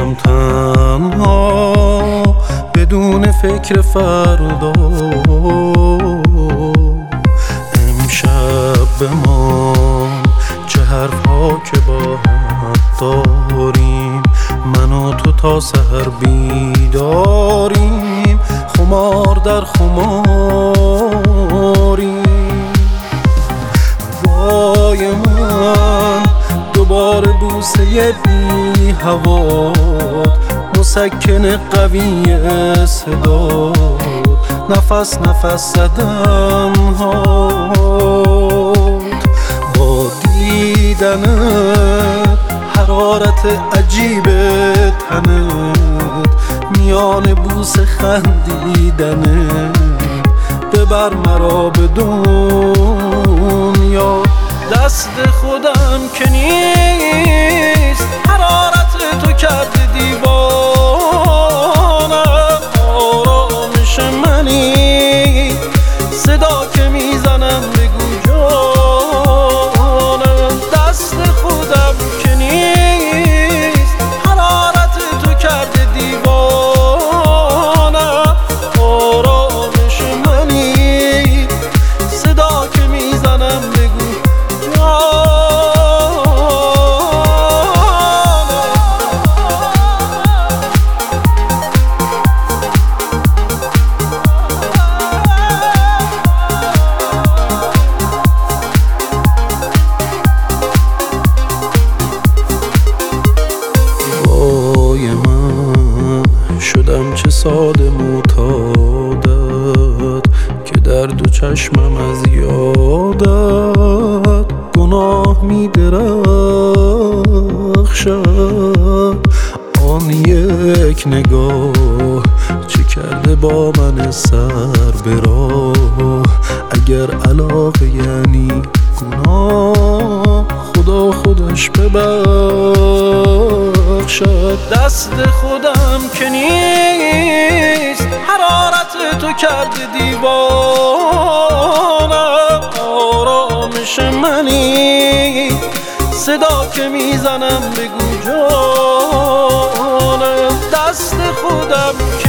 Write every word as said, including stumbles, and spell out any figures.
میشم تنها بدون فکر فردا. امشب بمان چه حرفا که با هم داریم، من و تو تا سحر بیداریم، خمار در خماریم. وای من دوباره بوسه بی هوات، مسکن قوی صدا، نفس نفس زدن هات. با دیدنت حرارت عجیب تنت، میان بوسه خندیدنت، ببر مرا به دنیا. دست خودم که نیست، حرارت تو کرده دیوانم. آرامش منی، صدا که میزنم بگو جانم. دست خودم که نیست، حرارت تو کرده دیوانم. آرامش منی، صدا که میزنم بگو شدم چه ساده معتادت، که در دو چشمم از یادت گناه می درخشد. آن یک نگاه چه کرده با من سر به راه، اگر علاقه یعنی گناه، خدا خودش ببخشد. دست خودم که نیست، حرارت تو کرده دیوانم. آرامش منی، صدا که میزنم بگو جانم. دست خودم که